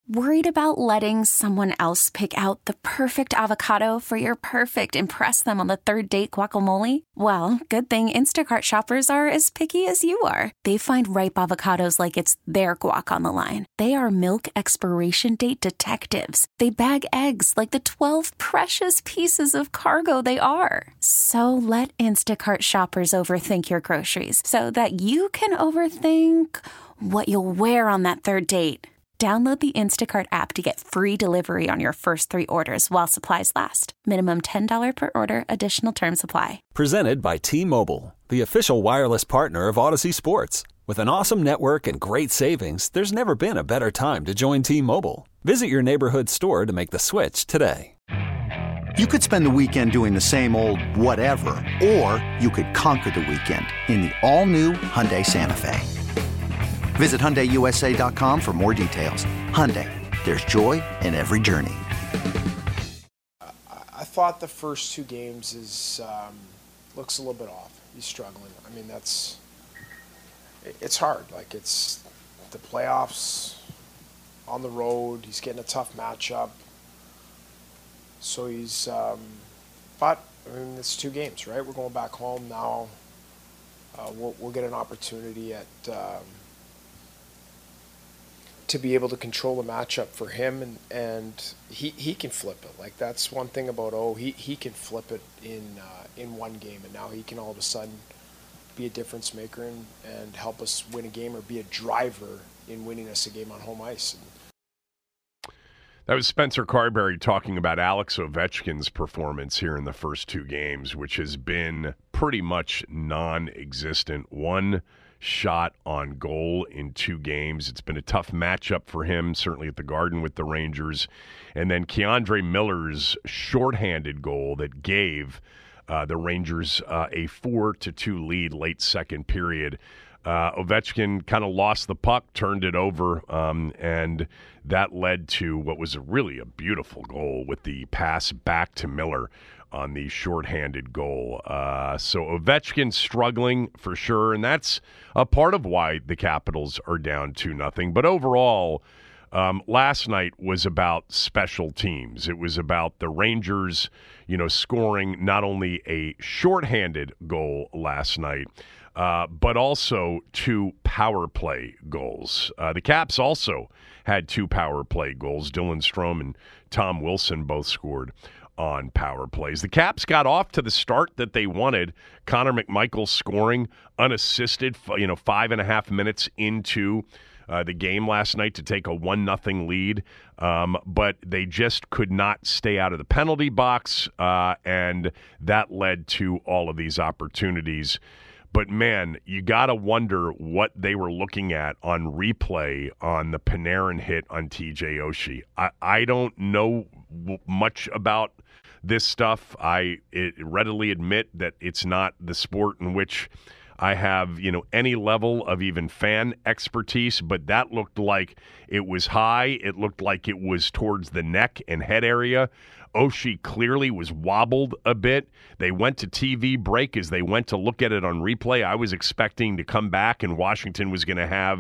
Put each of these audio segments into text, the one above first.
Worried about letting someone else pick out the perfect avocado for your perfect impress them on the third date guacamole? Well, good thing Instacart shoppers are as picky as you are. They find ripe avocados like it's their guac on the line. They are milk expiration date detectives. They bag eggs like the 12 precious pieces of cargo they are. So let Instacart shoppers overthink your groceries so that you can overthink what you'll wear on that third date. Download the Instacart app to get free delivery on your first 3 orders while supplies last. Minimum $10 per order. Additional terms apply. Presented by T-Mobile, the official wireless partner of Odyssey Sports. With an awesome network and great savings, there's never been a better time to join T-Mobile. Visit your neighborhood store to make the switch today. You could spend the weekend doing the same old whatever, or you could conquer the weekend in the all-new Hyundai Santa Fe. Visit HyundaiUSA.com for more details. Hyundai, there's joy in every journey. I thought the first 2 games looks a little bit off. He's struggling. I mean, it's hard. Like, it's the playoffs on the road. He's getting a tough matchup. So he's, but I mean, it's 2 games, right? We're going back home now. We'll get an opportunity to be able to control the matchup for him, and he can flip it. Like, that's one thing about he can flip it in one game, and now he can all of a sudden be a difference maker and help us win a game, or be a driver in winning us a game on home ice. That was Spencer Carberry talking about Alex Ovechkin's performance here in the first 2 games, which has been pretty much non-existent. 1 shot on goal in 2 games. It's been a tough matchup for him, certainly at the Garden with the Rangers. And then Keandre Miller's shorthanded goal that gave the Rangers a 4-2 lead late second period. Ovechkin kind of lost the puck, turned it over, and that led to what was really a beautiful goal with the pass back to Miller on the shorthanded goal. So Ovechkin struggling for sure, and that's a part of why the Capitals are down 2-0. But overall, last night was about special teams. It was about the Rangers, scoring not only a shorthanded goal last night, but also 2 power play goals. The Caps also had 2 power play goals. Dylan Strome and Tom Wilson both scored on power plays. The Caps got off to the start that they wanted. Connor McMichael scoring unassisted, 5.5 minutes into the game last night to take a 1-0 lead. But they just could not stay out of the penalty box, and that led to all of these opportunities. But, man, you got to wonder what they were looking at on replay on the Panarin hit on TJ Oshie. I don't know much about this stuff. I readily admit that it's not the sport in which I have, any level of even fan expertise, but that looked like it was high. It looked like it was towards the neck and head area. Oshie clearly was wobbled a bit. They went to TV break as they went to look at it on replay. I was expecting to come back and Washington was going to have,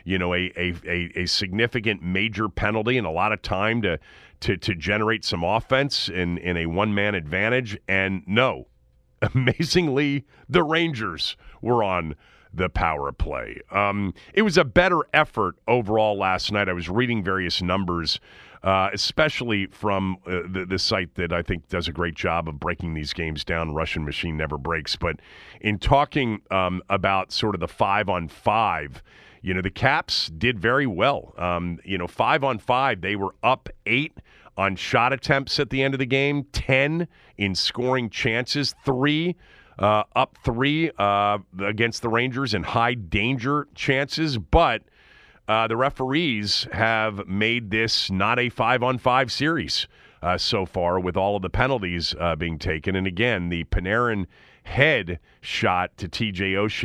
a significant major penalty and a lot of time to generate some offense in a one-man advantage. And no, amazingly, the Rangers were on the power play. It was a better effort overall last night. I was reading various numbers, especially from the site that I think does a great job of breaking these games down. Russian Machine Never Breaks. But in talking about sort of the 5-on-5, the Caps did very well. 5-on-5, they were up 8 on shot attempts at the end of the game, 10 in scoring chances, 3 up 3 against the Rangers in high danger chances. But the referees have made this not a 5-on-5 series so far, with all of the penalties being taken. And again, the Panarin head shot to TJ Oshie,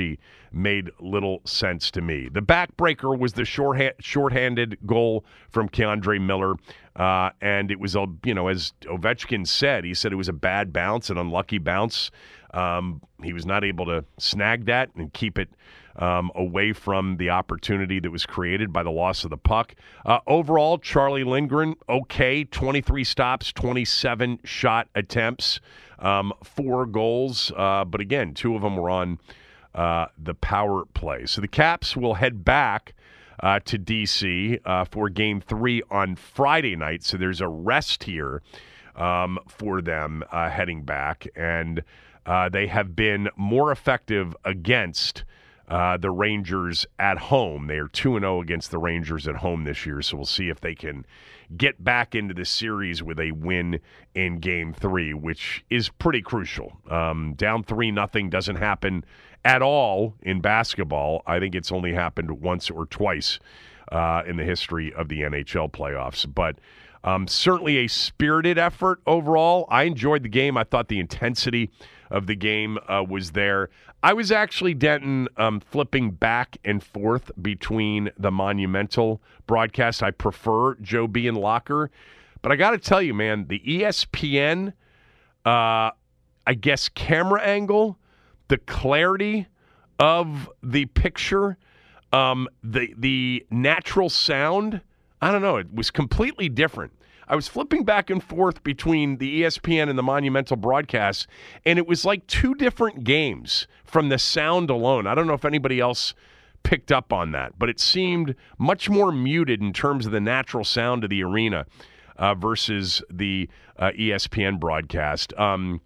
made little sense to me. The backbreaker was the shorthanded goal from Keandre Miller, and it was, as Ovechkin said, he said it was a bad bounce, an unlucky bounce. He was not able to snag that and keep it away from the opportunity that was created by the loss of the puck. Overall, Charlie Lindgren, okay, 23 stops, 27 shot attempts, 4 goals, but again, 2 of them were on the power play. So the Caps will head back to D.C. For Game 3 on Friday night, so there's a rest here for them heading back, and they have been more effective against the Rangers at home. They are 2-0 against the Rangers at home this year, so we'll see if they can get back into the series with a win in Game 3, which is pretty crucial. Down 3-0 doesn't happen at all in basketball. I think it's only happened once or twice in the history of the NHL playoffs. But certainly a spirited effort overall. I enjoyed the game. I thought the intensity of the game was there. I was actually, Denton, flipping back and forth between the Monumental broadcast. I prefer Joe B. and Locker. But I got to tell you, man, the ESPN, I guess, camera angle, the clarity of the picture, the natural sound, I don't know, it was completely different. I was flipping back and forth between the ESPN and the Monumental broadcasts, and it was like 2 different games from the sound alone. I don't know if anybody else picked up on that, but it seemed much more muted in terms of the natural sound of the arena versus the ESPN broadcast. Sean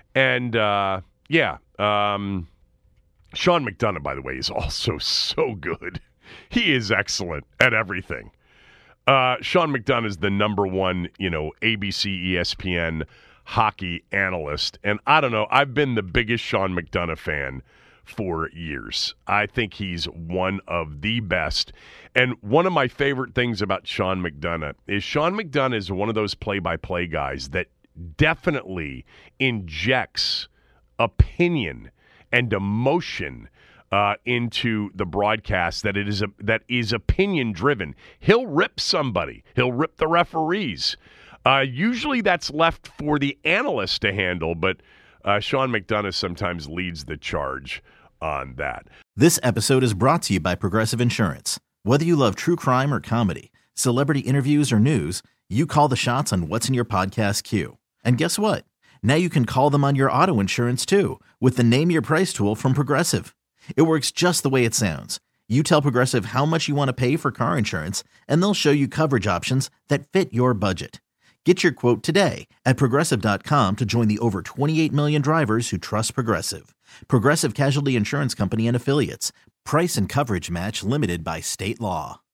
McDonough, by the way, is also so good. He is excellent at everything. Sean McDonough is the number one, ABC, ESPN hockey analyst. And I don't know, I've been the biggest Sean McDonough fan for years. I think he's one of the best. And one of my favorite things about Sean McDonough is one of those play-by-play guys that definitely injects opinion and emotion into the broadcast that is opinion driven. He'll rip somebody. He'll rip the referees. Usually that's left for the analyst to handle, but Sean McDonough sometimes leads the charge on that. This episode is brought to you by Progressive Insurance. Whether you love true crime or comedy, celebrity interviews or news, you call the shots on what's in your podcast queue. And guess what? Now you can call them on your auto insurance too with the Name Your Price tool from Progressive. It works just the way it sounds. You tell Progressive how much you want to pay for car insurance, and they'll show you coverage options that fit your budget. Get your quote today at Progressive.com to join the over 28 million drivers who trust Progressive. Progressive Casualty Insurance Company and Affiliates. Price and coverage match limited by state law.